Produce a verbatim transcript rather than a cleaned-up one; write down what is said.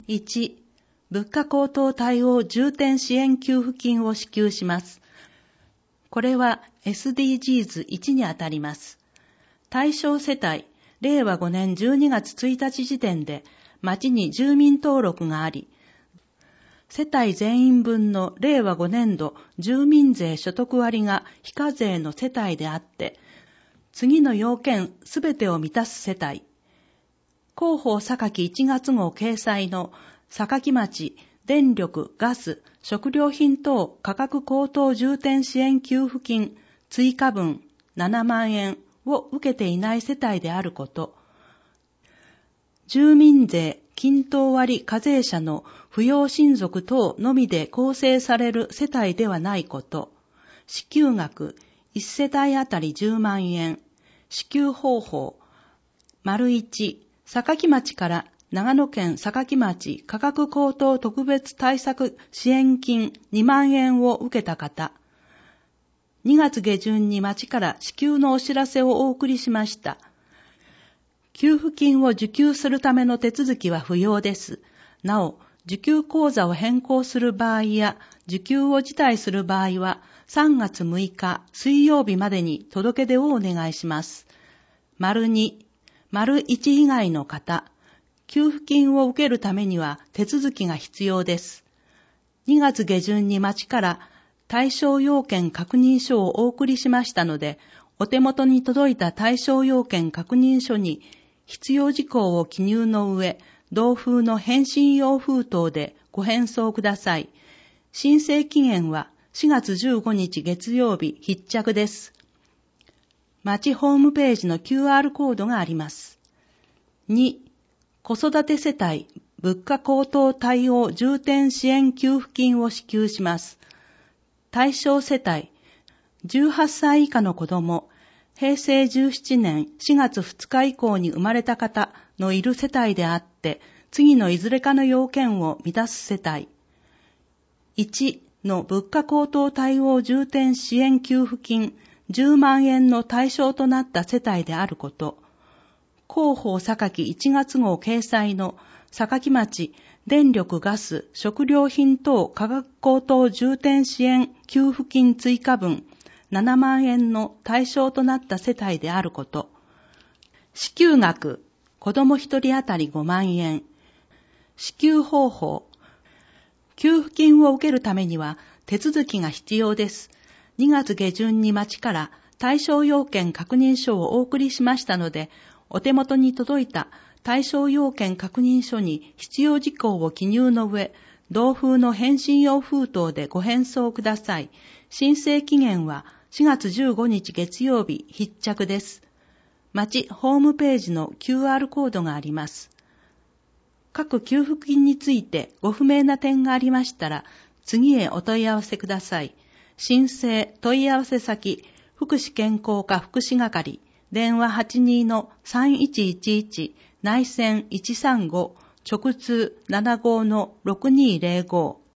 いち、物価高騰対応重点支援給付金を支給します。これは エスディージーズいち にあたります。対象世帯、れいわごねんじゅうにがつついたち時点で町に住民登録があり、世帯全員分のれいわごねんど住民税所得割が非課税の世帯であって、次の要件すべてを満たす世帯、広報榊いちがつごう掲載の榊町電力・ガス・食料品等価格高騰重点支援給付金追加分ななまんえんを受けていない世帯であること、住民税均等割課税者の扶養親族等のみで構成される世帯ではないこと、支給額いち世帯あたりじゅうまんえん、支給方法、丸いち、榊町から長野県榊町価格高騰特別対策支援金にまんえんを受けた方、にがつげじゅんに町から支給のお知らせをお送りしました。給付金を受給するための手続きは不要です。なお、受給口座を変更する場合や受給を辞退する場合はさんがつむいか水曜日までに届け出をお願いします。丸に、丸いち以外の方、給付金を受けるためには手続きが必要です。にがつげじゅんに町から対象要件確認書をお送りしましたので、お手元に届いた対象要件確認書に必要事項を記入の上、同封の返信用封筒でご返送ください。申請期限はしがつじゅうごにち月曜日必着です。町ホームページの キューアール コードがあります。に、子育て世帯物価高騰対応重点支援給付金を支給します。対象世帯、じゅうはっさい以下の子供、へいせいじゅうななねんしがつふつか以降に生まれた方のいる世帯であって、次のいずれかの要件を満たす世帯。いちの物価高騰対応重点支援給付金じゅうまんえんの対象となった世帯であること。広報榊いちがつごう掲載の榊町電力・ガス・食料品等価格高騰重点支援給付金追加分ななまんえんの対象となった世帯であること。支給額、子供一人当たりごまんえん。支給方法。給付金を受けるためには手続きが必要です。にがつげじゅんに町から対象要件確認書をお送りしましたので、お手元に届いた対象要件確認書に必要事項を記入の上、同封の返信用封筒でご返送ください。申請期限はしがつじゅうごにち月曜日必着です。町ホームページの キューアール コードがあります。各給付金についてご不明な点がありましたら、次へお問い合わせください。申請問い合わせ先、福祉健康課福祉係、電話 はちにーのさんいちいちいち、内線いちさんご、直通 ななごのろくにーぜろご。